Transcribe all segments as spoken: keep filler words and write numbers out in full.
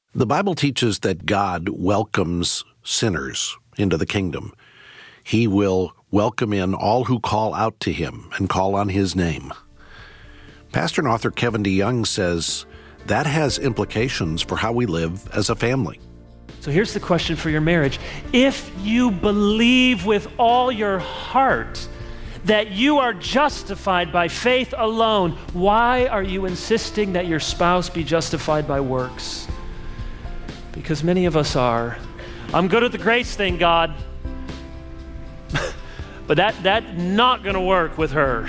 The Bible teaches that God welcomes sinners into the kingdom. He will welcome in all who call out to him and call on his name. Pastor and author Kevin DeYoung says that has implications for how we live as a family. So here's the question for your marriage. If you believe with all your heart that you are justified by faith alone, why are you insisting that your spouse be justified by works? Because many of us are. I'm good at the grace thing, God. But that that's not going to work with her.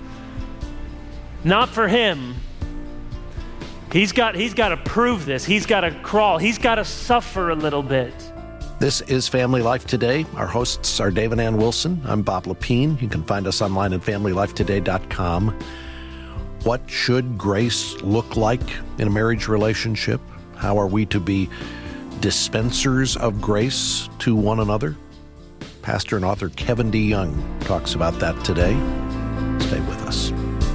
Not for him. He's got he's got to prove this. He's got to crawl. He's got to suffer a little bit. This is Family Life Today. Our hosts are Dave and Ann Wilson. I'm Bob Lepine. You can find us online at family life today dot com. What should grace look like in a marriage relationship? How are we to be dispensers of grace to one another? Pastor and author Kevin DeYoung talks about that today. Stay with us.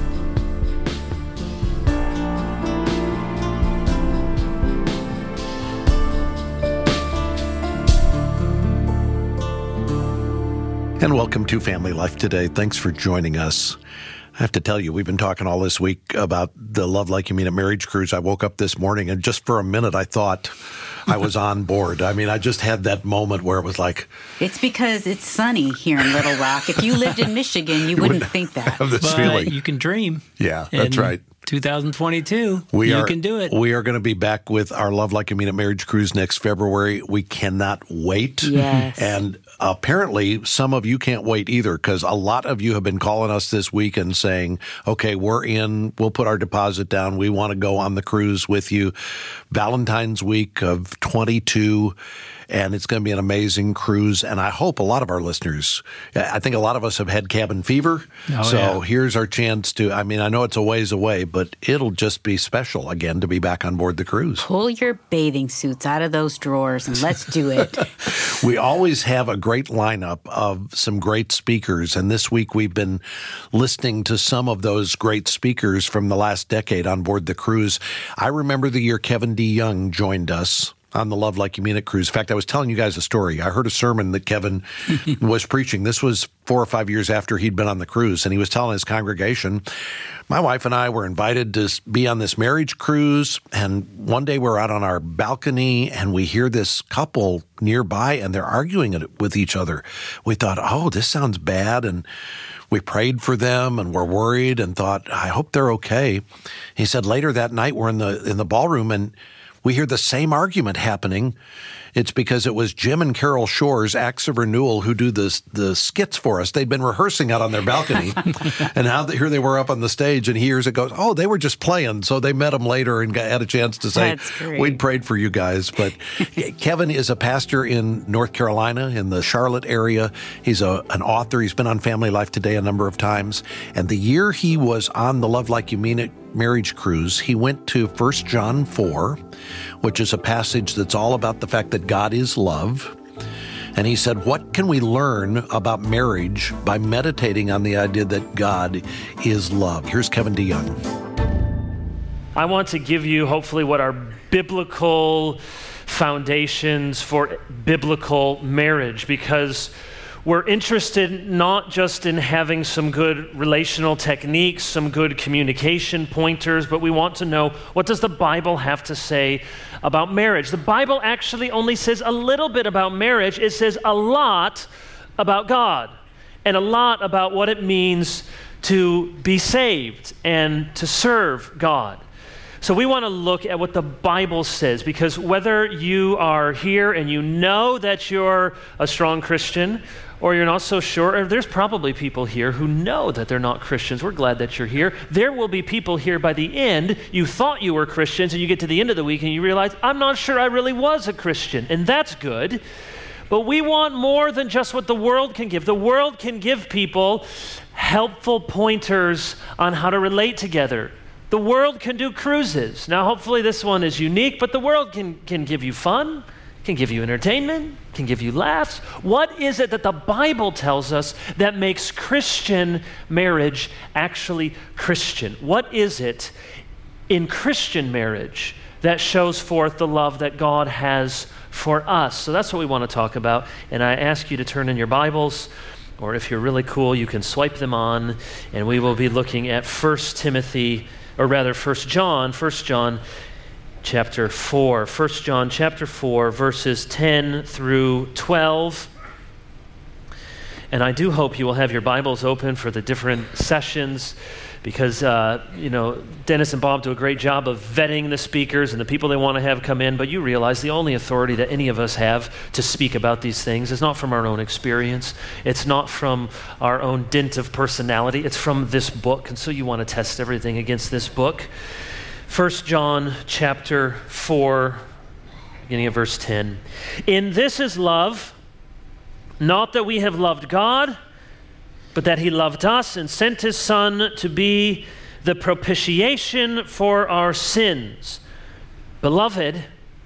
And welcome to Family Life Today. Thanks for joining us. I have to tell you, we've been talking all this week about the Love Like You Mean It marriage cruise. I woke up this morning and just for a minute I thought I was on board. I mean, I just had that moment where it was like... It's because it's sunny here in Little Rock. If you lived in Michigan, you wouldn't, wouldn't think that. Have this but feeling. You can dream. Yeah, that's in right. twenty twenty-two, we you are, can do it. We are going to be back with our Love Like You Mean It marriage cruise next February. We cannot wait. Yes. And apparently some of you can't wait either, because a lot of you have been calling us this week and saying, okay, we're in, we'll put our deposit down. We want to go on the cruise with you. Valentine's week of twenty-two. And it's going to be an amazing cruise. And I hope a lot of our listeners, I think a lot of us have had cabin fever. Oh, so yeah. Here's our chance to, I mean, I know it's a ways away, but it'll just be special again to be back on board the cruise. Pull your bathing suits out of those drawers and let's do it. We always have a great lineup of some great speakers. And this week we've been listening to some of those great speakers from the last decade on board the cruise. I remember the year Kevin DeYoung joined us on the Love Like You Mean It cruise. In fact, I was telling you guys a story. I heard a sermon that Kevin was preaching. This was four or five years after he'd been on the cruise, and he was telling his congregation, my wife and I were invited to be on this marriage cruise, and one day we're out on our balcony, and we hear this couple nearby, and they're arguing with each other. We thought, oh, this sounds bad, and we prayed for them, and we're worried, and thought, I hope they're okay. He said later that night, we're in the in the ballroom, and we hear the same argument happening. It's because it was Jim and Carol Shores, Acts of Renewal, who do the, the skits for us. They'd been rehearsing out on their balcony, and now that here they were up on the stage, and he hears it goes, oh, they were just playing. So they met him later and got, had a chance to say, we'd prayed for you guys. But Kevin is a pastor in North Carolina, in the Charlotte area. He's a, an author. He's been on Family Life Today a number of times. And the year he was on the Love Like You Mean It marriage cruise, he went to First John four, which is a passage that's all about the fact that God is love. And he said, what can we learn about marriage by meditating on the idea that God is love? Here's Kevin DeYoung. I want to give you hopefully what are biblical foundations for biblical marriage, because we're interested not just in having some good relational techniques, some good communication pointers, but we want to know, what does the Bible have to say about marriage? The Bible actually only says a little bit about marriage. It says a lot about God and a lot about what it means to be saved and to serve God. So we want to look at what the Bible says, because whether you are here and you know that you're a strong Christian, or you're not so sure, or there's probably people here who know that they're not Christians. We're glad that you're here. There will be people here by the end, you thought you were Christians, and you get to the end of the week and you realize, I'm not sure I really was a Christian, and that's good. But we want more than just what the world can give. The world can give people helpful pointers on how to relate together. The world can do cruises. Now, hopefully this one is unique, but the world can, can give you fun, can give you entertainment, can give you laughs. What is it that the Bible tells us that makes Christian marriage actually Christian? What is it in Christian marriage that shows forth the love that God has for us. So that's what we want to talk about. And I ask you to turn in your Bibles, or if you're really cool, you can swipe them on, and we will be looking at First Timothy, or rather First John, First John chapter four. First John chapter four, verses ten through twelve. And I do hope you will have your Bibles open for the different sessions, because, uh, you know, Dennis and Bob do a great job of vetting the speakers and the people they want to have come in, but you realize the only authority that any of us have to speak about these things is not from our own experience. It's not from our own dint of personality. It's from this book, and so you want to test everything against this book. First John chapter four, beginning of verse ten. In this is love, not that we have loved God, but that he loved us and sent his Son to be the propitiation for our sins. Beloved,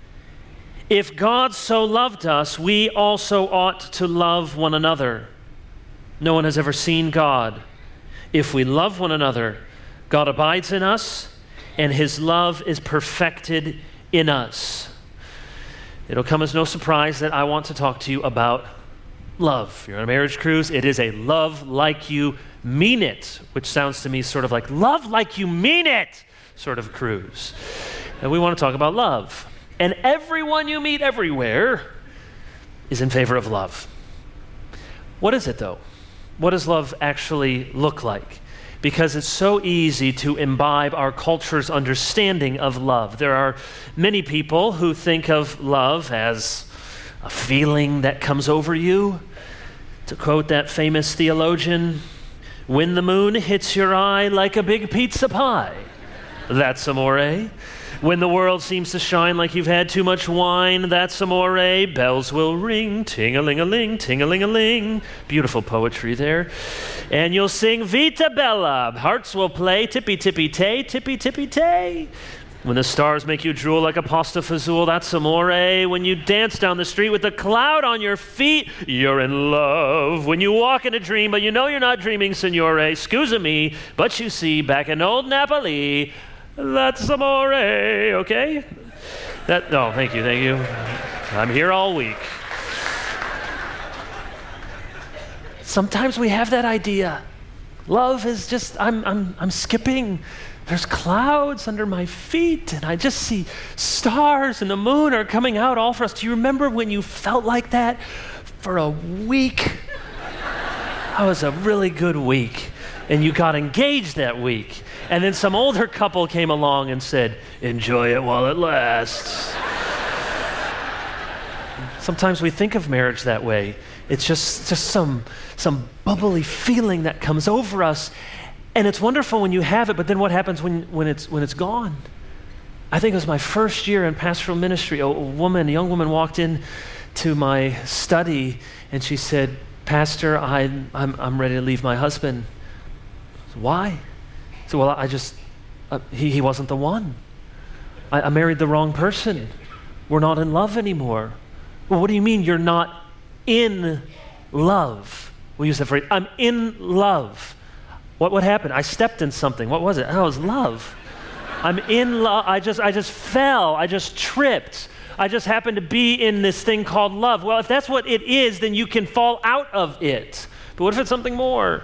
if God so loved us, we also ought to love one another. No one has ever seen God. If we love one another, God abides in us, and his love is perfected in us. It'll come as no surprise that I want to talk to you about love. You're on a marriage cruise. It is a love like you mean it, which sounds to me sort of like love like you mean it sort of cruise. And we want to talk about love. And everyone you meet everywhere is in favor of love. What is it though? What does love actually look like? Because it's so easy to imbibe our culture's understanding of love. There are many people who think of love as a feeling that comes over you. To quote that famous theologian, when the moon hits your eye like a big pizza pie, that's amore. When the world seems to shine like you've had too much wine, that's amore. Bells will ring, ting-a-ling-a-ling, ting-a-ling-a-ling. Beautiful poetry there. And you'll sing Vita Bella. Hearts will play tippy-tippy-tay, tippy-tippy-tay. When the stars make you drool like a pasta fazool, that's amore. When you dance down the street with a cloud on your feet, you're in love. When you walk in a dream, but you know you're not dreaming, signore, scusa me, but you see, back in old Napoli, that's amore, okay? That, oh, thank you, thank you. I'm here all week. Sometimes we have that idea. Love is just, I'm, I'm, I'm skipping. There's clouds under my feet, and I just see stars, and the moon are coming out all for us. Do you remember when you felt like that for a week? That was a really good week, and you got engaged that week. And then some older couple came along and said, enjoy it while it lasts. Sometimes we think of marriage that way. It's just, just some, some bubbly feeling that comes over us. And it's wonderful when you have it, but then what happens when, when it's when it's gone? I think it was my first year in pastoral ministry. A, a woman, a young woman walked in to my study, and she said, Pastor, I, I'm, I'm ready to leave my husband. I said, why? I said, well, I just, uh, he, he wasn't the one. I, I married the wrong person. We're not in love anymore. Well, what do you mean you're not in love? We use that phrase, I'm in love. What what happened? I stepped in something. What was it? Oh, it was love. I'm in love. I just I just fell. I just tripped. I just happened to be in this thing called love. Well, if that's what it is, then you can fall out of it. But what if it's something more?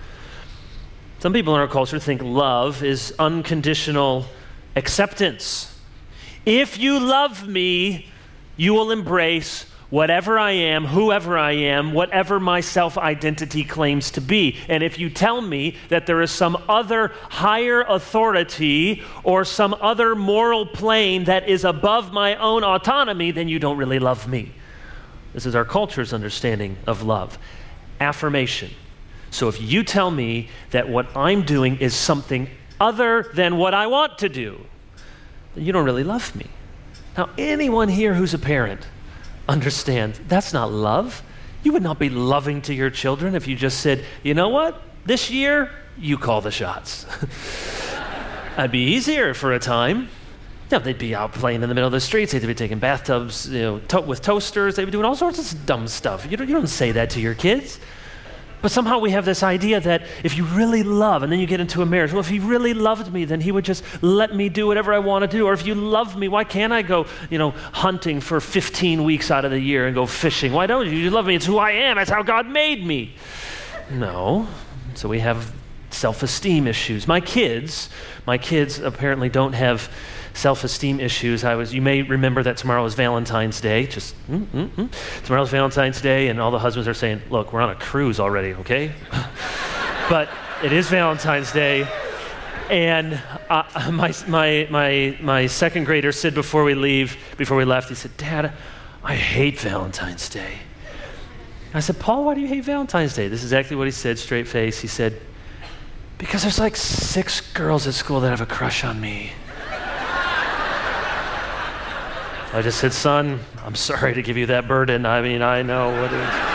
Some people in our culture think love is unconditional acceptance. If you love me, you will embrace whatever I am, whoever I am, whatever my self-identity claims to be. And if you tell me that there is some other higher authority or some other moral plane that is above my own autonomy, then you don't really love me. This is our culture's understanding of love. Affirmation. So if you tell me that what I'm doing is something other than what I want to do, then you don't really love me. Now, anyone here who's a parent, understand, that's not love. You would not be loving to your children if you just said, you know what, this year, you call the shots. That'd be easier for a time. You know, they'd be out playing in the middle of the streets, they'd be taking bathtubs, you know, to- with toasters, they'd be doing all sorts of dumb stuff. You don't, you don't say that to your kids. But somehow we have this idea that if you really love, and then you get into a marriage, well, if he really loved me, then he would just let me do whatever I want to do. Or if you love me, why can't I go, you know, hunting for fifteen weeks out of the year and go fishing? Why don't you? You love me. It's who I am. That's how God made me. No. So we have self-esteem issues. My kids, my kids apparently don't have self-esteem issues. I was, you may remember that tomorrow is Valentine's Day. Just, mm, mm, mm. Tomorrow's Valentine's Day, and all the husbands are saying, look, we're on a cruise already, okay? But it is Valentine's Day, and uh, my, my, my, my second grader said before we leave, before we left, he said, Dad, I hate Valentine's Day. I said, Paul, why do you hate Valentine's Day? This is exactly what he said, straight face. He said, because there's like six girls at school that have a crush on me. I just said, son, I'm sorry to give you that burden. I mean, I know what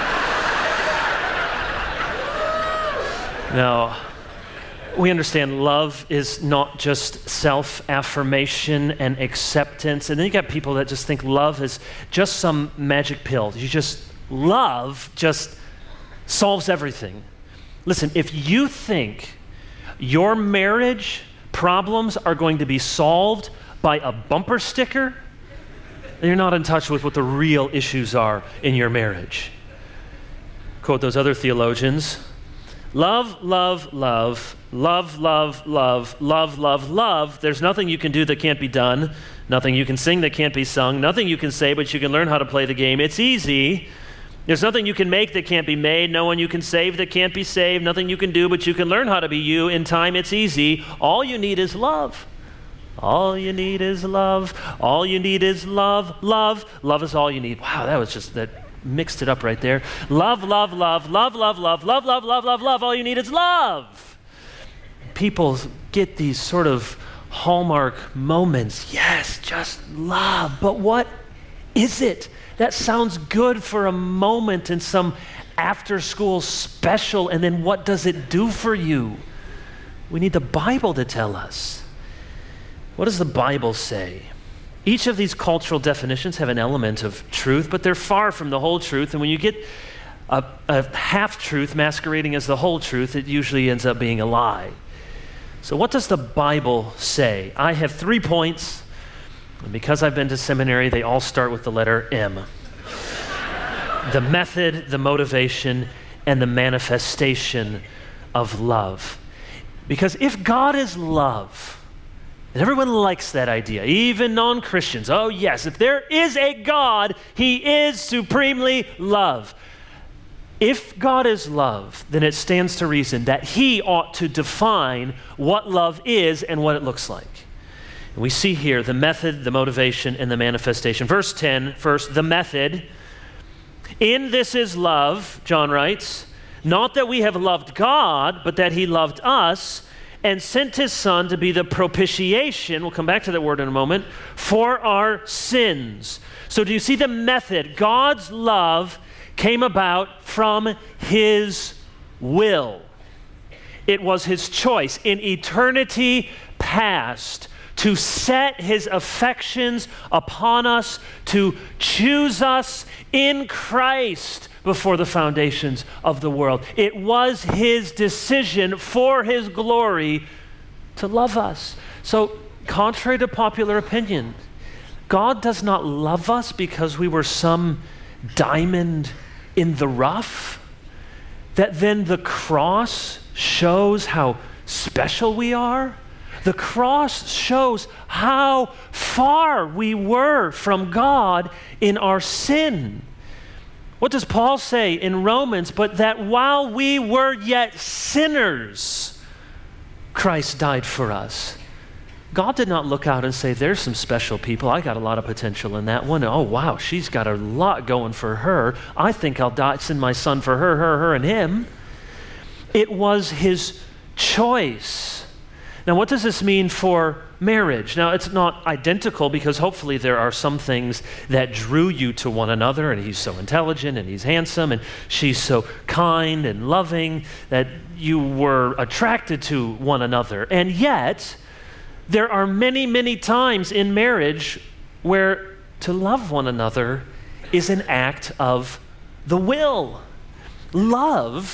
it is. No, we understand love is not just self-affirmation and acceptance. And then you got people that just think love is just some magic pill. You just, love just solves everything. Listen, if you think your marriage problems are going to be solved by a bumper sticker, you're not in touch with what the real issues are in your marriage. Quote those other theologians. Love, love, love, love, love, love, love, love, love. There's nothing you can do that can't be done. Nothing you can sing that can't be sung. Nothing you can say, but you can learn how to play the game. It's easy. There's nothing you can make that can't be made. No one you can save that can't be saved. Nothing you can do, but you can learn how to be you. In time, it's easy. All you need is love. All you need is love. All you need is love. Love. Love is all you need. Wow, that was just, that mixed it up right there. Love, love, love, love, love, love, love, love, love, love, love. All you need is love. People get these sort of hallmark moments. Yes, just love. But what is it? That sounds good for a moment in some after-school special, and then what does it do for you? We need the Bible to tell us. What does the Bible say? Each of these cultural definitions have an element of truth, but they're far from the whole truth. And when you get a, a half-truth masquerading as the whole truth, it usually ends up being a lie. So what does the Bible say? I have three points, and because I've been to seminary, they all start with the letter M. The method, the motivation, and the manifestation of love. Because if God is love, and everyone likes that idea, even non-Christians. Oh yes, if there is a God, he is supremely love. If God is love, then it stands to reason that he ought to define what love is and what it looks like. And we see here the method, the motivation, and the manifestation. Verse ten, first, the method. In this is love, John writes, not that we have loved God, but that he loved us and sent his son to be the propitiation, we'll come back to that word in a moment, for our sins. So do you see the method? God's love came about from his will. It was his choice in eternity past to set his affections upon us, to choose us in Christ before the foundations of the world. It was his decision for his glory to love us. So, contrary to popular opinion, God does not love us because we were some diamond in the rough, that then the cross shows how special we are. The cross shows how far we were from God in our sin. What does Paul say in Romans? But that while we were yet sinners, Christ died for us. God did not look out and say, there's some special people. I got a lot of potential in that one. Oh, wow, she's got a lot going for her. I think I'll die, send my son for her, her, her, and him. It was his choice. Now, what does this mean for marriage? Now, it's not identical because hopefully there are some things that drew you to one another, and he's so intelligent and he's handsome and she's so kind and loving that you were attracted to one another. And yet, there are many, many times in marriage where to love one another is an act of the will. Love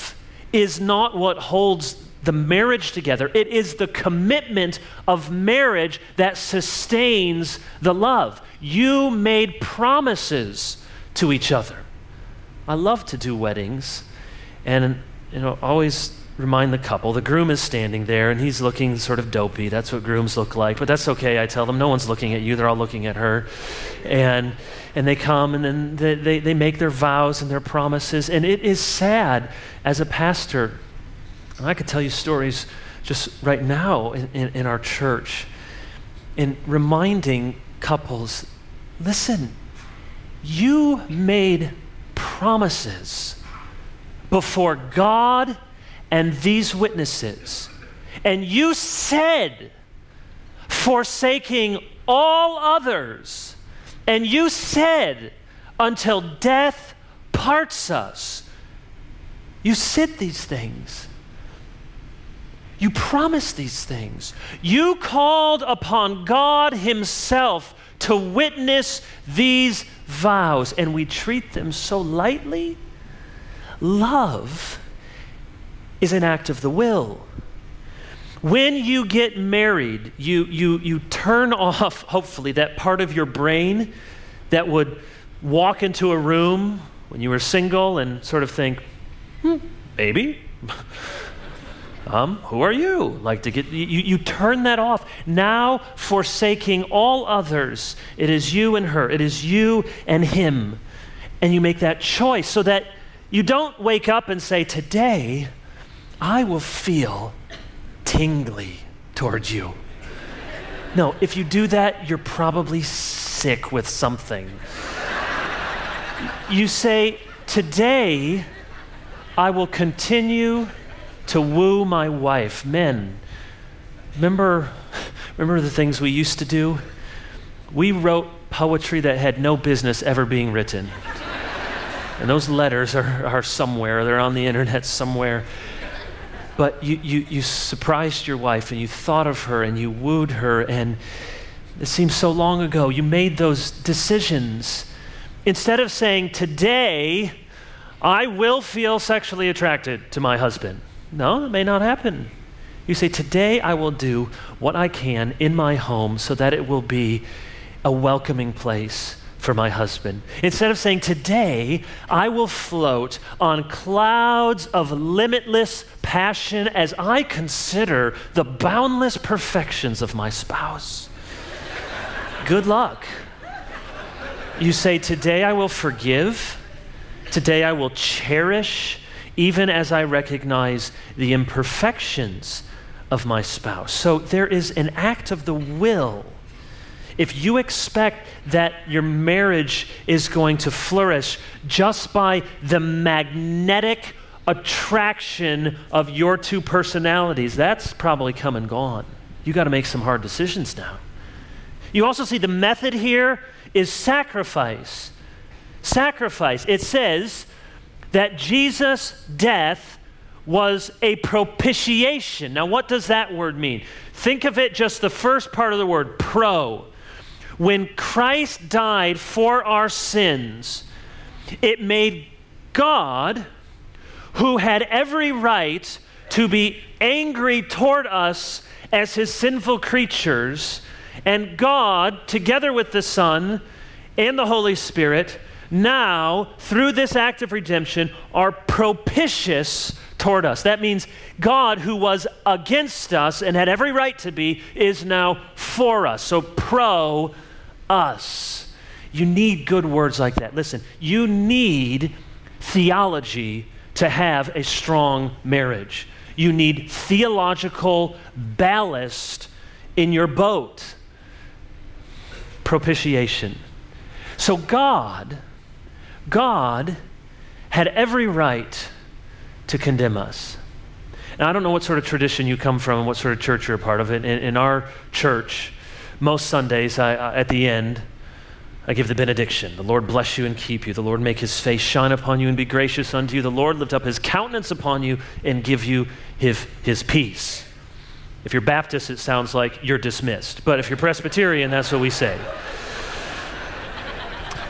is not what holds the marriage together. It is the commitment of marriage that sustains the love. You made promises to each other. I love to do weddings, and you know, always remind the couple, the groom is standing there and he's looking sort of dopey. That's what grooms look like, but that's okay. I tell them, no one's looking at you, they're all looking at her. And and they come and then they, they, they make their vows and their promises. And it is sad as a pastor. And I could tell you stories just right now in, in, in our church, in reminding couples, listen, you made promises before God and these witnesses, and you said, forsaking all others, and you said, until death parts us. You said these things. You promised these things. You called upon God Himself to witness these vows, and we treat them so lightly. Love is an act of the will. When you get married, you, you, you turn off, hopefully, that part of your brain that would walk into a room when you were single and sort of think, hmm, baby, um, who are you? Like to get, you, you turn that off. Now, forsaking all others, it is you and her, it is you and him. And you make that choice so that you don't wake up and say, today, I will feel tingly towards you. No, if you do that, you're probably sick with something. You say, today, I will continue to woo my wife. Men, remember, remember the things we used to do? We wrote poetry that had no business ever being written. And those letters are, are somewhere, they're on the internet somewhere. But you, you, you surprised your wife and you thought of her and you wooed her, and it seems so long ago. You made those decisions. Instead of saying, today, I will feel sexually attracted to my husband. No, that may not happen. You say, today I will do what I can in my home so that it will be a welcoming place for my husband. Instead of saying, today I will float on clouds of limitless passion as I consider the boundless perfections of my spouse. Good luck. You say, today I will forgive. Today I will cherish, even as I recognize the imperfections of my spouse. So there is an act of the will. If you expect that your marriage is going to flourish just by the magnetic attraction of your two personalities, that's probably come and gone. You got to make some hard decisions now. You also see the method here is sacrifice. Sacrifice. It says that Jesus' death was a propitiation. Now, what does that word mean? Think of it just the first part of the word, pro. When Christ died for our sins, it made God, who had every right to be angry toward us as his sinful creatures, and God, together with the Son and the Holy Spirit, now, through this act of redemption, are propitious toward us. That means God, who was against us and had every right to be, is now for us. So pro us. You need good words like that. Listen, you need theology to have a strong marriage. You need theological ballast in your boat. Propitiation. So God, God had every right to condemn us. Now, I don't know what sort of tradition you come from and what sort of church you're a part of. In, in our church, most Sundays, I, I, at the end, I give the benediction. The Lord bless you and keep you. The Lord make his face shine upon you and be gracious unto you. The Lord lift up his countenance upon you and give you his, his peace. If you're Baptist, it sounds like you're dismissed. But if you're Presbyterian, that's what we say.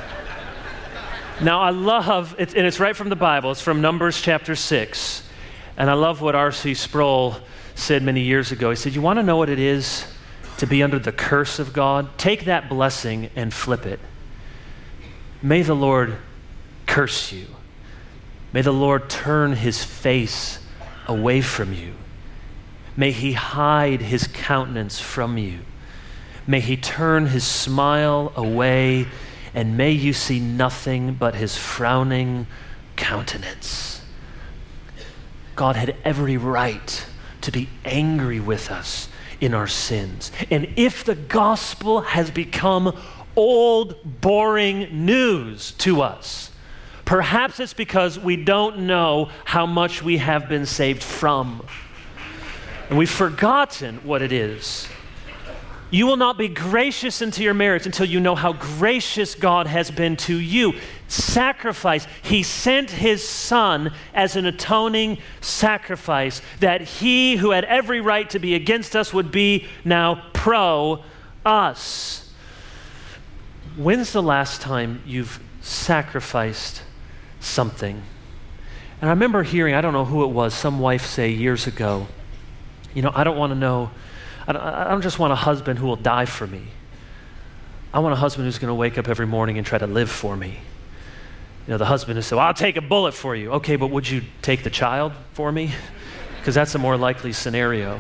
Now, I love, it, and it's right from the Bible. It's from Numbers chapter six. And I love what R C Sproul said many years ago. He said, you want to know what it is to be under the curse of God? Take that blessing and flip it. May the Lord curse you. May the Lord turn his face away from you. May he hide his countenance from you. May he turn his smile away, and may you see nothing but his frowning countenance. God had every right to be angry with us in our sins. And if the gospel has become old, boring news to us, perhaps it's because we don't know how much we have been saved from. And we've forgotten what it is. You will not be gracious into your marriage until you know how gracious God has been to you. Sacrifice. He sent his son as an atoning sacrifice, that he who had every right to be against us would be now pro us. When's the last time you've sacrificed something? And I remember hearing, I don't know who it was, some wife say years ago, you know, I don't want to know, I don't, I don't just want a husband who will die for me. I want a husband who's going to wake up every morning and try to live for me. You know, the husband has said, well, I'll take a bullet for you. Okay, but would you take the child for me? Because that's a more likely scenario.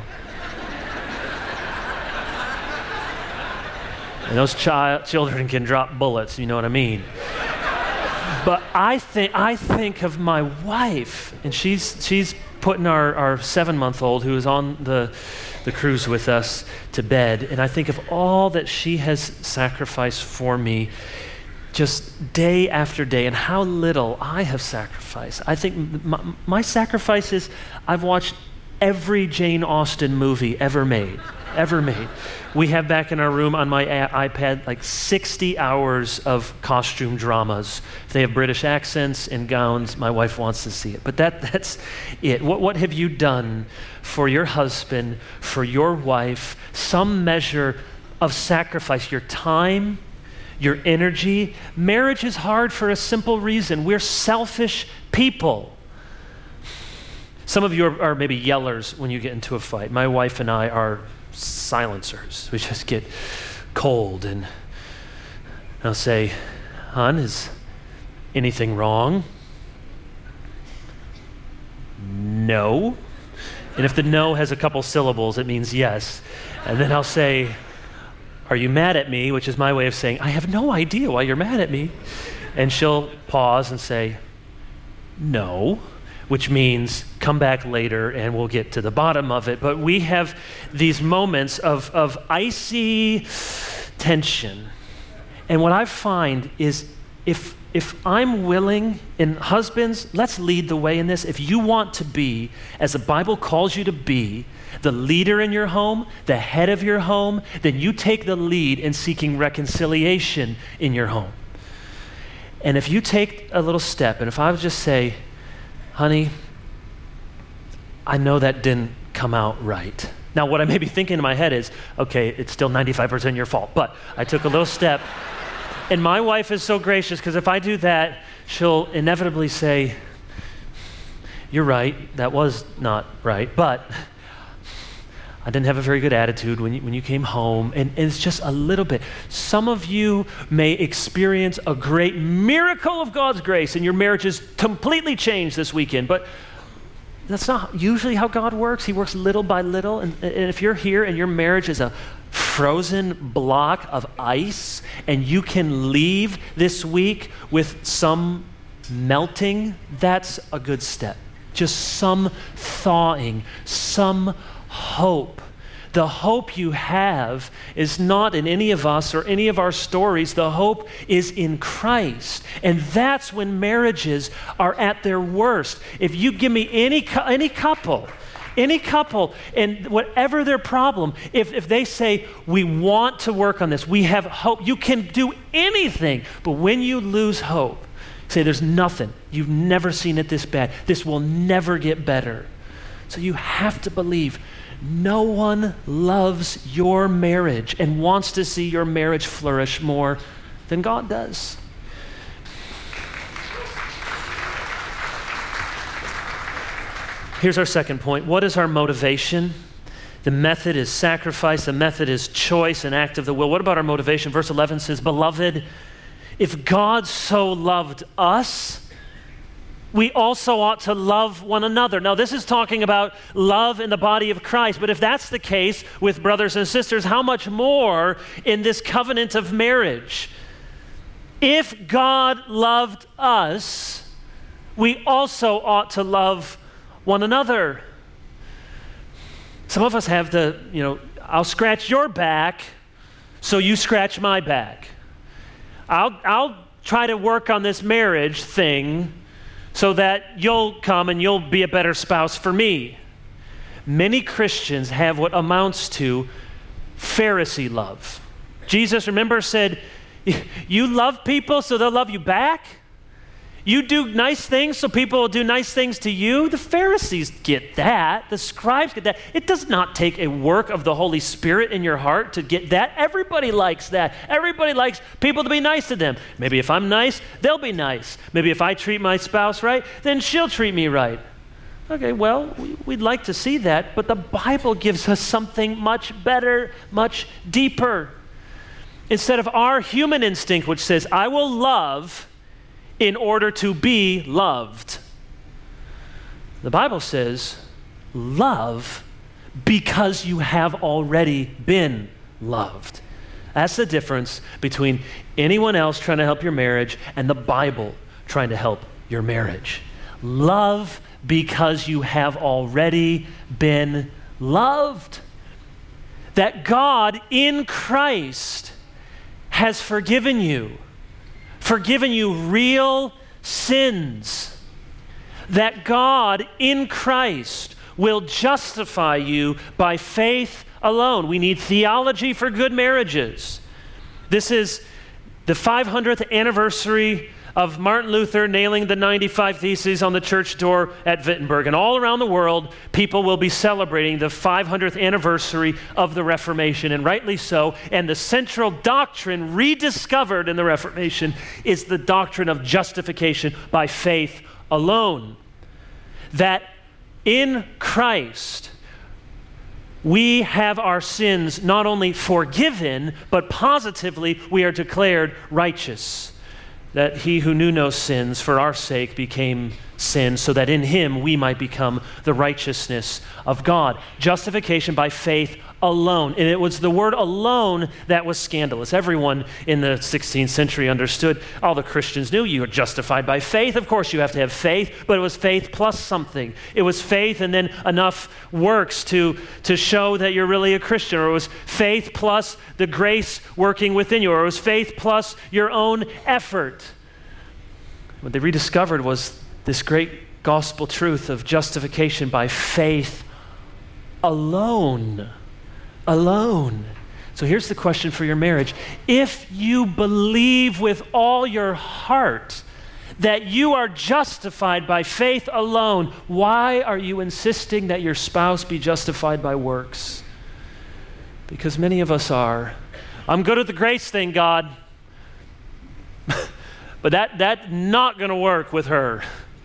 And those chi- children can drop bullets, you know what I mean? But I think I think of my wife, and she's she's putting our, our seven-month-old who is on the, the cruise with us to bed, and I think of all that she has sacrificed for me just day after day, and how little I have sacrificed. I think my, my sacrifice is I've watched every Jane Austen movie ever made, ever made. We have back in our room on my a- iPad like sixty hours of costume dramas. If they have British accents and gowns, my wife wants to see it. But that that's it. What, what have you done for your husband, for your wife? Some measure of sacrifice, your time, your energy. Marriage is hard for a simple reason. We're selfish people. Some of you are, are maybe yellers when you get into a fight. My wife and I are silencers. We just get cold, and I'll say, hon, is anything wrong? No. And if the no has a couple syllables, it means yes. And then I'll say, are you mad at me? Which is my way of saying, I have no idea why you're mad at me. And she'll pause and say, no, which means come back later and we'll get to the bottom of it. But we have these moments of, of icy tension. And what I find is if, if I'm willing, and husbands, let's lead the way in this. If you want to be, as the Bible calls you to be, the leader in your home, the head of your home, then you take the lead in seeking reconciliation in your home. And if you take a little step, and if I would just say, honey, I know that didn't come out right. Now, what I may be thinking in my head is, okay, it's still ninety-five percent your fault, but I took a little step. And my wife is so gracious, because if I do that, she'll inevitably say, you're right, that was not right, but I didn't have a very good attitude when you, when you came home, and, and it's just a little bit. Some of you may experience a great miracle of God's grace, and your marriage is completely changed this weekend, but that's not usually how God works. He works little by little, and, and if you're here and your marriage is a frozen block of ice, and you can leave this week with some melting, that's a good step. Just some thawing, some hope. The hope you have is not in any of us or any of our stories. The hope is in Christ. And that's when marriages are at their worst. If you give me any any couple, any couple, and whatever their problem, if, if they say, we want to work on this, we have hope, you can do anything. But when you lose hope, say there's nothing, you've never seen it this bad, this will never get better. So you have to believe no one loves your marriage and wants to see your marriage flourish more than God does. Here's our second point. What is our motivation? The method is sacrifice. The method is choice, an act of the will. What about our motivation? Verse eleven says, "Beloved, if God so loved us, we also ought to love one another." Now, this is talking about love in the body of Christ, but if that's the case with brothers and sisters, how much more in this covenant of marriage? If God loved us, we also ought to love one another. Some of us have the, you know, I'll scratch your back, so you scratch my back. I'll, I'll try to work on this marriage thing so that you'll come and you'll be a better spouse for me. Many Christians have what amounts to Pharisee love. Jesus, remember, said, you love people so they'll love you back? You do nice things so people will do nice things to you? The Pharisees get that. The scribes get that. It does not take a work of the Holy Spirit in your heart to get that. Everybody likes that. Everybody likes people to be nice to them. Maybe if I'm nice, they'll be nice. Maybe if I treat my spouse right, then she'll treat me right. Okay, well, we'd like to see that, but the Bible gives us something much better, much deeper. Instead of our human instinct, which says, I will love in order to be loved, the Bible says, love because you have already been loved. That's the difference between anyone else trying to help your marriage and the Bible trying to help your marriage. Love because you have already been loved. That God in Christ has forgiven you. Forgiven you real sins, that God in Christ will justify you by faith alone. We need theology for good marriages. This is the five hundredth anniversary of Martin Luther nailing the ninety-five Theses on the church door at Wittenberg. And all around the world, people will be celebrating the five hundredth anniversary of the Reformation, and rightly so. And the central doctrine rediscovered in the Reformation is the doctrine of justification by faith alone. That in Christ, we have our sins not only forgiven, but positively we are declared righteous. That he who knew no sins for our sake became sin, so that in him we might become the righteousness of God. Justification by faith alone. And it was the word alone that was scandalous. Everyone in the sixteenth century understood, all the Christians knew you are justified by faith. Of course you have to have faith, but it was faith plus something. It was faith and then enough works to, to show that you're really a Christian, or it was faith plus the grace working within you, or it was faith plus your own effort. What they rediscovered was this great gospel truth of justification by faith alone. Alone. So here's the question for your marriage. If you believe with all your heart that you are justified by faith alone, why are you insisting that your spouse be justified by works? Because many of us are. I'm good at the grace thing, God. But that that's not going to work with her.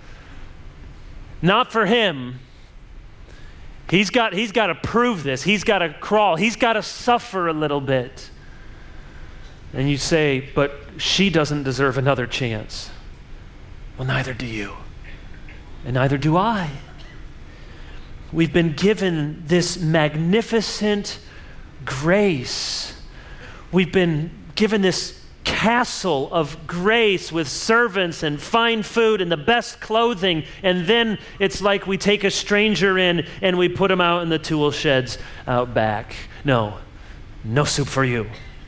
Not for him. He's got, he's got to prove this. He's got to crawl. He's got to suffer a little bit. And you say, but she doesn't deserve another chance. Well, neither do you. And neither do I. We've been given this magnificent grace. We've been given this castle of grace with servants and fine food and the best clothing, and then it's like we take a stranger in and we put him out in the tool sheds out back. No, no soup for you.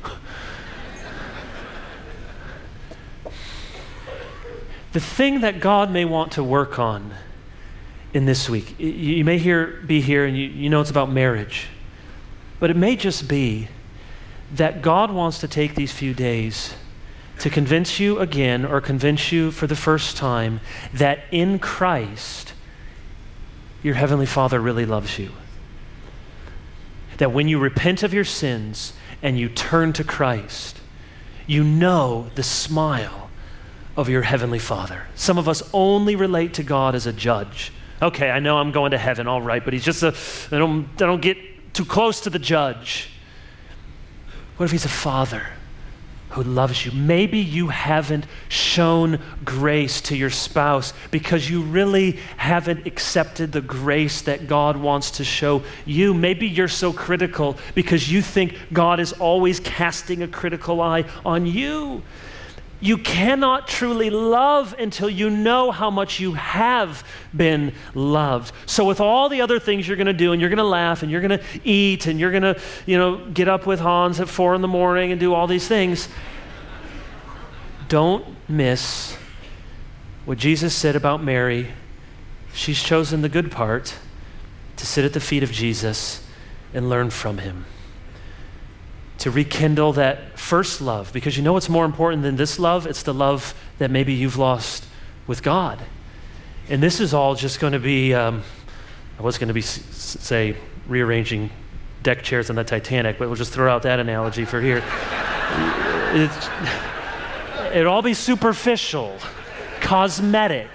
The thing that God may want to work on in this week, you may hear, be here and you, you know it's about marriage, but it may just be that God wants to take these few days to convince you again, or convince you for the first time, that in Christ, your Heavenly Father really loves you. That when you repent of your sins and you turn to Christ, you know the smile of your Heavenly Father. Some of us only relate to God as a judge. Okay, I know I'm going to heaven, all right, but he's just a, I don't, I don't get too close to the judge. What if he's a father who loves you? Maybe you haven't shown grace to your spouse because you really haven't accepted the grace that God wants to show you. Maybe you're so critical because you think God is always casting a critical eye on you. You cannot truly love until you know how much you have been loved. So with all the other things you're going to do, and you're going to laugh, and you're going to eat, and you're going to, you know, get up with Hans at four in the morning and do all these things, don't miss what Jesus said about Mary. She's chosen the good part, to sit at the feet of Jesus and learn from him. To rekindle that first love, because you know what's more important than this love? It's the love that maybe you've lost with God. And this is all just going to be, um, I was going to be, s- say, rearranging deck chairs on the Titanic, but we'll just throw out that analogy for here. It's, it'll all be superficial, cosmetic.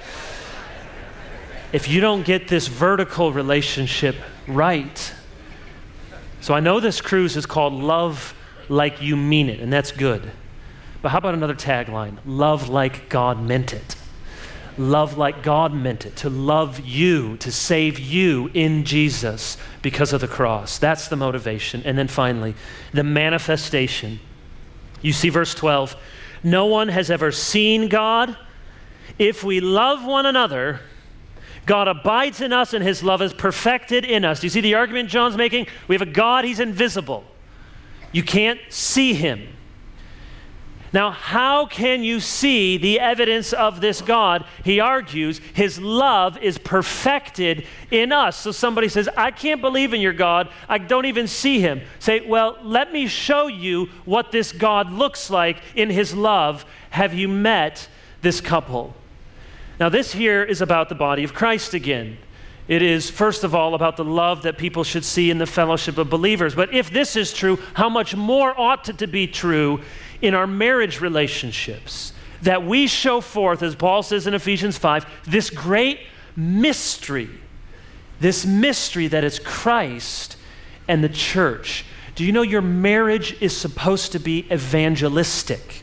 If you don't get this vertical relationship right. So I know this cruise is called Love Like You Mean It, and that's good. But how about another tagline? Love like God meant it. Love like God meant it, to love you, to save you in Jesus because of the cross. That's the motivation. And then finally, the manifestation. You see verse twelve, no one has ever seen God. If we love one another, God abides in us and his love is perfected in us. Do you see the argument John's making? We have a God, he's invisible. You can't see him. Now, how can you see the evidence of this God? He argues his love is perfected in us. So somebody says, I can't believe in your God. I don't even see him. Say, well, let me show you what this God looks like in his love. Have you met this couple? Now, this here is about the body of Christ again. It is, first of all, about the love that people should see in the fellowship of believers. But if this is true, how much more ought it to be true in our marriage relationships? That we show forth, as Paul says in Ephesians five, this great mystery, this mystery that is Christ and the church. Do you know your marriage is supposed to be evangelistic?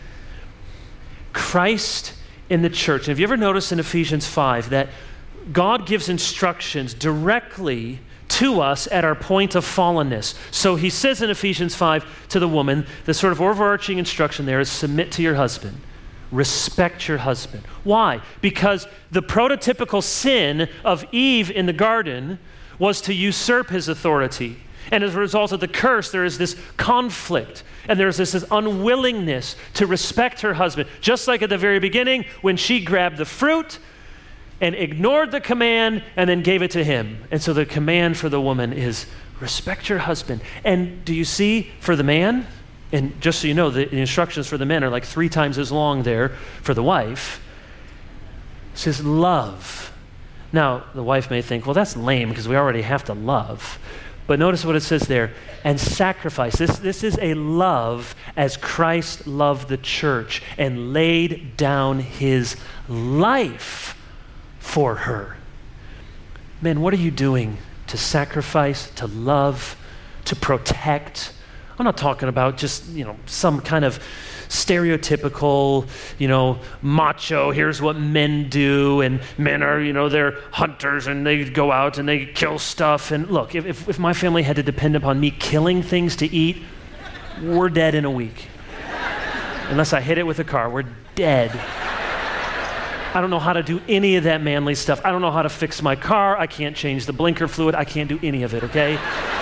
Christ in the church. And have you ever noticed in Ephesians five that God gives instructions directly to us at our point of fallenness? So he says in Ephesians five to the woman, the sort of overarching instruction there is submit to your husband. Respect your husband. Why? Because the prototypical sin of Eve in the garden was to usurp his authority. And as a result of the curse, there is this conflict. And there's this, this unwillingness to respect her husband. Just like at the very beginning, when she grabbed the fruit and ignored the command and then gave it to him. And so the command for the woman is respect your husband. And do you see for the man, and just so you know, the, the instructions for the men are like three times as long there for the wife. It says love. Now, the wife may think, well, that's lame because we already have to love. But notice what it says there, and sacrifice. This, this is a love as Christ loved the church and laid down his life for her. Man, what are you doing to sacrifice, to love, to protect? I'm not talking about just, you know, some kind of stereotypical, you know, macho, here's what men do, and men are, you know, they're hunters and they go out and they kill stuff. And look, if, if, if my family had to depend upon me killing things to eat, we're dead in a week. Unless I hit it with a car, we're dead. I don't know how to do any of that manly stuff. I don't know how to fix my car. I can't change the blinker fluid. I can't do any of it, okay?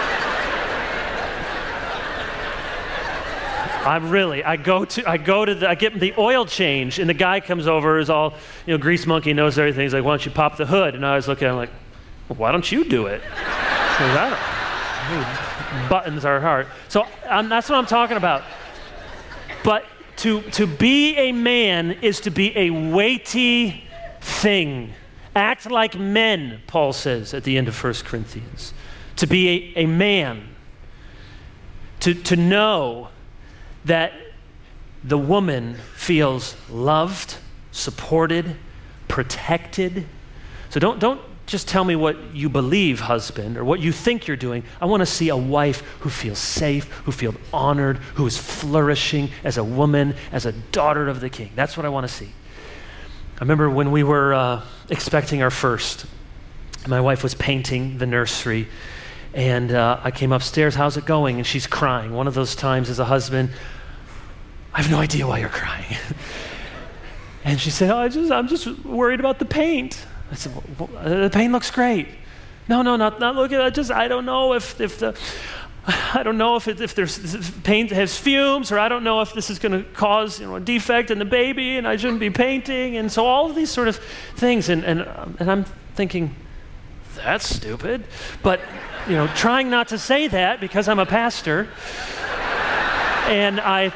I really, I go to, I go to the, I get the oil change, and the guy comes over, is all, you know, grease monkey, knows everything. He's like, why don't you pop the hood? And I was looking at him like, well, why don't you do it? I don't, buttons are hard. So um, that's what I'm talking about. But to, to be a man is to be a weighty thing. Act like men, Paul says at the end of First Corinthians. To be a, a man. To, to know that the woman feels loved, supported, protected, So don't, don't just tell me what you believe, husband, or what you think you're doing. I want to see a wife who feels safe, who feels honored, who is flourishing as a woman, as a daughter of the king. That's what I want to see. I remember when we were uh, expecting our first, my wife was painting the nursery, and uh, I came upstairs, how's it going? And she's crying. One of those times as a husband, I have no idea why you're crying. And she said, oh, I just, I'm just worried about the paint. I said, well, the paint looks great. No, no, not, not looking, I just, I don't know if, if the, I don't know if it, if there's if paint has fumes, or I don't know if this is going to cause, you know, a defect in the baby, and I shouldn't be painting. And so all of these sort of things, and and and I'm thinking, that's stupid. But, you know, trying not to say that because I'm a pastor. And I,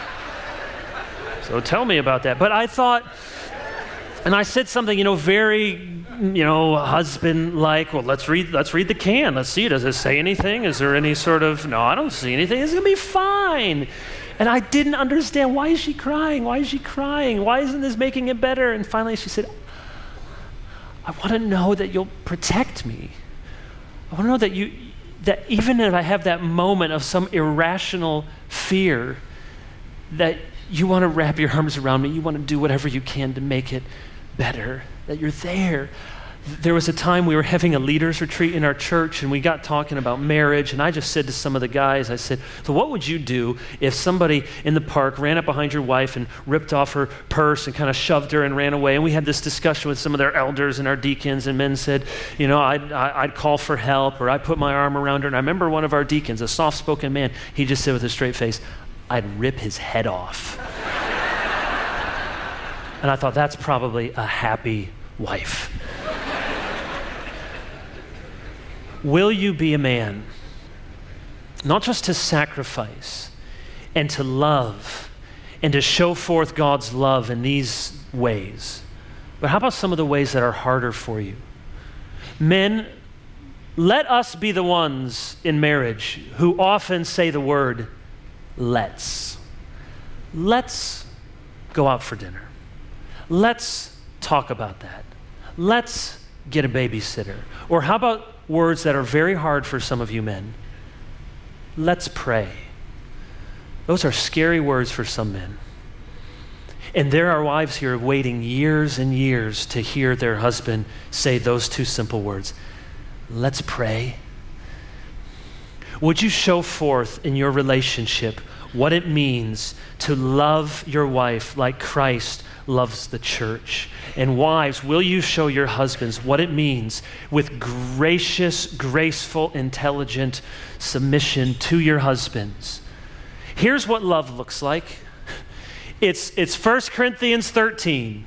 so tell me about that. But I thought, and I said something, you know, very, you know, husband-like. Well, let's read, let's read the can. Let's see. Does it say anything? Is there any sort of? No, I don't see anything. It's gonna be fine. And I didn't understand. Why is she crying? Why is she crying? Why isn't this making it better? And finally, she said, I want to know that you'll protect me. I want to know that you, that even if I have that moment of some irrational fear, that you want to wrap your arms around me. You want to do whatever you can to make it better, that you're there. There was a time we were having a leaders retreat in our church, and we got talking about marriage, and I just said to some of the guys, I said, so what would you do if somebody in the park ran up behind your wife and ripped off her purse and kind of shoved her and ran away? And we had this discussion with some of their elders and our deacons, and men said, you know, I'd, I'd call for help, or I'd put my arm around her. And I remember one of our deacons, a soft-spoken man, he just said with a straight face, I'd rip his head off. And I thought, that's probably a happy wife. Will you be a man, not just to sacrifice and to love and to show forth God's love in these ways, but how about some of the ways that are harder for you? Men, let us be the ones in marriage who often say the word, let's. Let's go out for dinner. Let's talk about that. Let's get a babysitter. Or how about words that are very hard for some of you men? Let's pray. Those are scary words for some men. And there are wives here waiting years and years to hear their husband say those two simple words. Let's pray. Would you show forth in your relationship what it means to love your wife like Christ loves the church? And wives, will you show your husbands what it means with gracious, graceful, intelligent submission to your husbands? Here's what love looks like. It's, it's First Corinthians thirteen.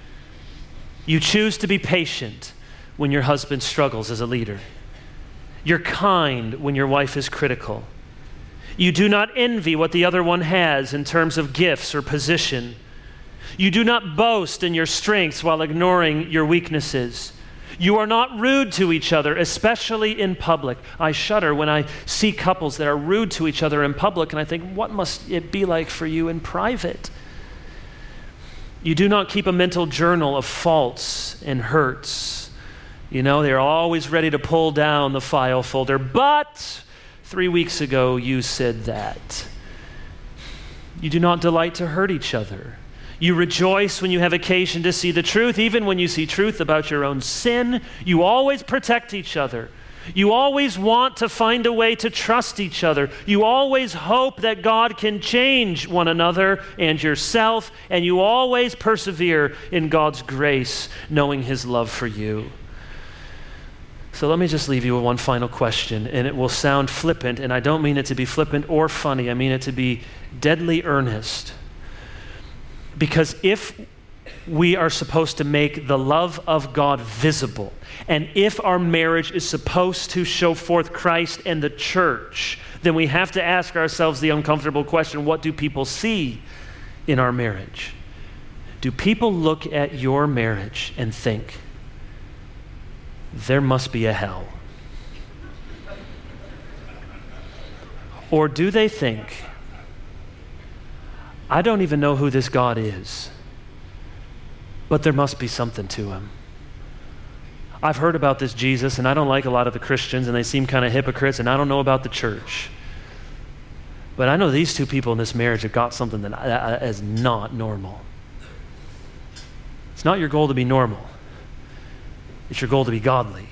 You choose to be patient when your husband struggles as a leader. You're kind when your wife is critical. You do not envy what the other one has in terms of gifts or position. You do not boast in your strengths while ignoring your weaknesses. You are not rude to each other, especially in public. I shudder when I see couples that are rude to each other in public, and I think, what must it be like for you in private? You do not keep a mental journal of faults and hurts. You know, they're always ready to pull down the file folder, but three weeks ago you said that. You do not delight to hurt each other. You rejoice when you have occasion to see the truth, even when you see truth about your own sin. You always protect each other. You always want to find a way to trust each other. You always hope that God can change one another and yourself, and you always persevere in God's grace, knowing His love for you. So let me just leave you with one final question, and it will sound flippant, and I don't mean it to be flippant or funny. I mean it to be deadly earnest. Because if we are supposed to make the love of God visible, and if our marriage is supposed to show forth Christ and the church, then we have to ask ourselves the uncomfortable question, what do people see in our marriage? Do people look at your marriage and think, there must be a hell? Or do they think, I don't even know who this God is, but there must be something to Him? I've heard about this Jesus, and I don't like a lot of the Christians, and they seem kind of hypocrites, and I don't know about the church. But I know these two people in this marriage have got something that, that is not normal. It's not your goal to be normal. It's your goal to be godly.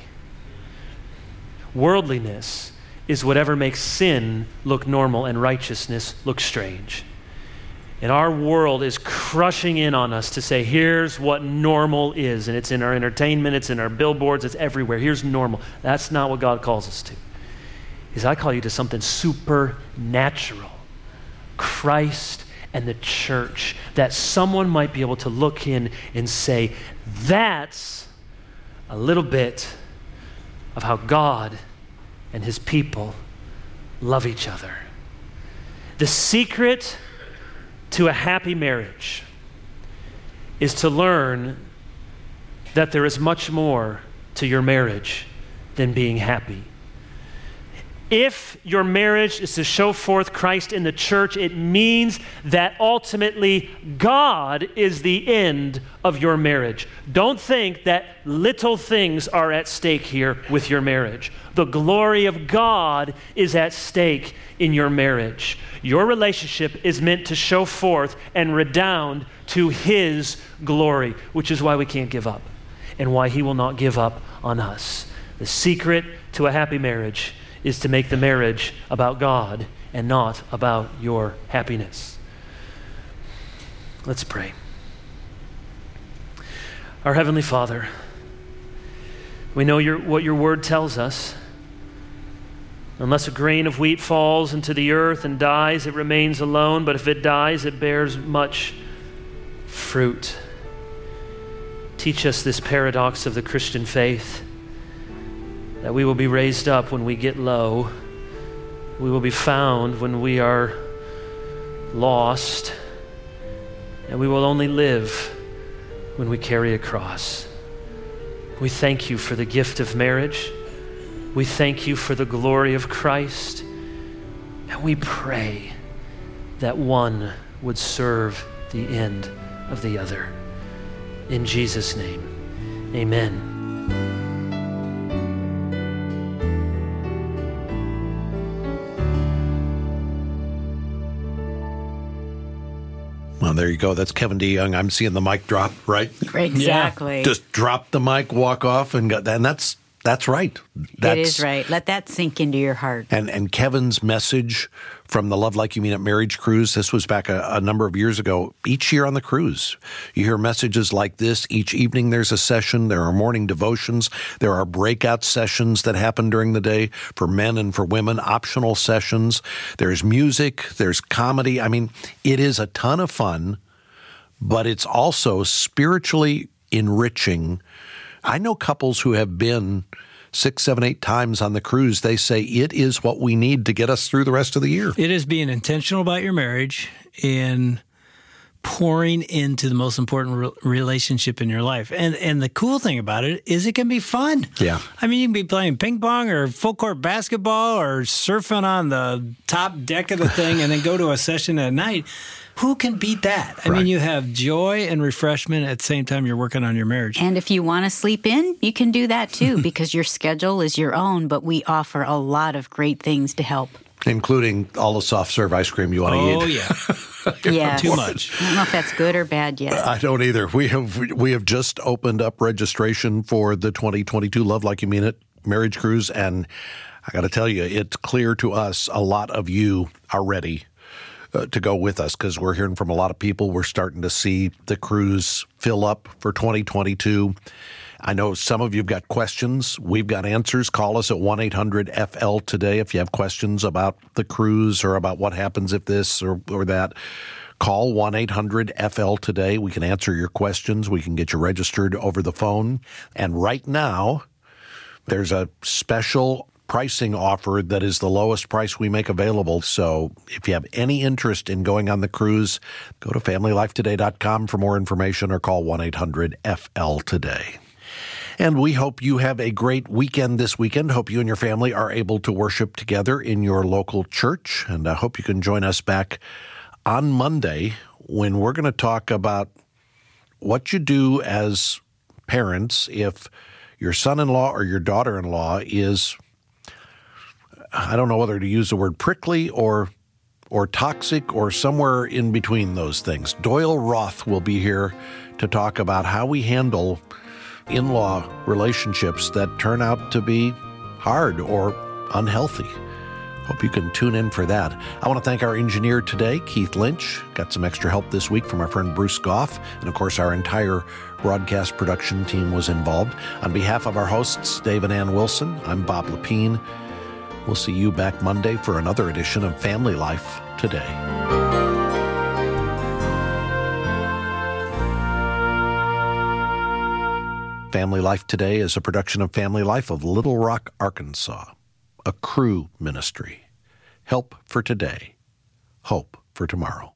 Worldliness is whatever makes sin look normal and righteousness look strange. And our world is crushing in on us to say, here's what normal is. And it's in our entertainment, it's in our billboards, it's everywhere. Here's normal. That's not what God calls us to. Is I call you to something supernatural. Christ and the church. That someone might be able to look in and say, that's a little bit of how God and his people love each other. The secret to a happy marriage is to learn that there is much more to your marriage than being happy. If your marriage is to show forth Christ in the church, it means that ultimately God is the end of your marriage. Don't think that little things are at stake here with your marriage. The glory of God is at stake in your marriage. Your relationship is meant to show forth and redound to his glory, which is why we can't give up and why he will not give up on us. The secret to a happy marriage is to make the marriage about God and not about your happiness. Let's pray. Our Heavenly Father, we know your, what your word tells us. Unless a grain of wheat falls into the earth and dies, it remains alone, but if it dies, it bears much fruit. Teach us this paradox of the Christian faith, that we will be raised up when we get low. We will be found when we are lost. And we will only live when we carry a cross. We thank you for the gift of marriage. We thank you for the glory of Christ. And we pray that one would serve the end of the other. In Jesus' name, amen. Well, there you go. That's Kevin DeYoung. I'm seeing the mic drop, right? Exactly. Yeah. Just drop the mic, walk off, and go, and that's that's right. That's, it is right. Let that sink into your heart. And and Kevin's message from the Love Like You Mean It Marriage Cruise, this was back a, a number of years ago. Each year on the cruise, you hear messages like this. Each evening there's a session. There are morning devotions. There are breakout sessions that happen during the day for men and for women, optional sessions. There's music. There's comedy. I mean, it is a ton of fun, but it's also spiritually enriching. I know couples who have been six, seven, eight times on the cruise. They say it is what we need to get us through the rest of the year. It is being intentional about your marriage and pouring into the most important re- relationship in your life. And and the cool thing about it is it can be fun. Yeah. I mean, you can be playing ping pong or full court basketball or surfing on the top deck of the thing and then go to a session at night. Who can beat that? I right. mean, you have joy and refreshment at the same time you're working on your marriage. And if you want to sleep in, you can do that too, because your schedule is your own, but we offer a lot of great things to help. Including all the soft serve ice cream you want to oh, eat. Oh, yeah. Yeah. Too much. I don't know if that's good or bad yet. I don't either. We have we have just opened up registration for the twenty twenty-two Love Like You Mean It Marriage Cruise, and I got to tell you, it's clear to us a lot of you are ready Uh, to go with us, because we're hearing from a lot of people. We're starting to see the cruise fill up for twenty twenty-two. I know some of you have got questions. We've got answers. Call us at one eight hundred F L today if you have questions about the cruise or about what happens if this or, or that. Call one eight hundred F L today. We can answer your questions. We can get you registered over the phone. And right now, there's a special pricing offer that is the lowest price we make available. So if you have any interest in going on the cruise, go to family life today dot com for more information or call one eight hundred F L today. And we hope you have a great weekend this weekend. Hope you and your family are able to worship together in your local church. And I hope you can join us back on Monday when we're going to talk about what you do as parents if your son-in-law or your daughter-in-law is, I don't know whether to use the word prickly or or toxic or somewhere in between those things. Doyle Roth will be here to talk about how we handle in-law relationships that turn out to be hard or unhealthy. Hope you can tune in for that. I want to thank our engineer today, Keith Lynch. Got some extra help this week from our friend Bruce Goff. And of course, our entire broadcast production team was involved. On behalf of our hosts, Dave and Ann Wilson, I'm Bob Lepine. We'll see you back Monday for another edition of Family Life Today. Family Life Today is a production of Family Life of Little Rock, Arkansas, a Cru ministry. Help for today, hope for tomorrow.